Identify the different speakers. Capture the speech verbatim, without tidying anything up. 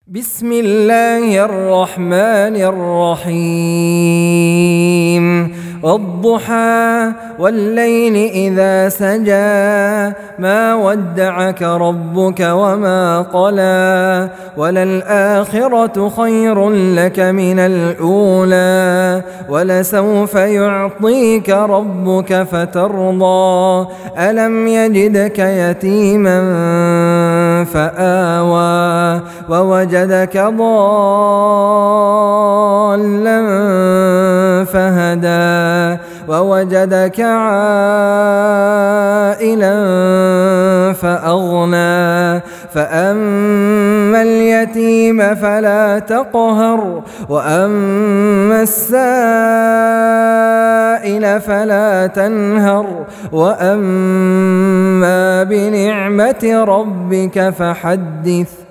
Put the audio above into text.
Speaker 1: بسم الله الرحمن الرحيم والضحى والليل إذا سجى ما ودعك ربك وما قلى وللآخرة خير لك من الأولى ولسوف يعطيك ربك فترضى ألم يجدك يتيما فآوى ووجدك ضالا فهدى ووجدك عائلا فأغنى فأما اليتيم فلا تقهر وأما السائل فلا تنهر وأما بنعمة ربك فحدث.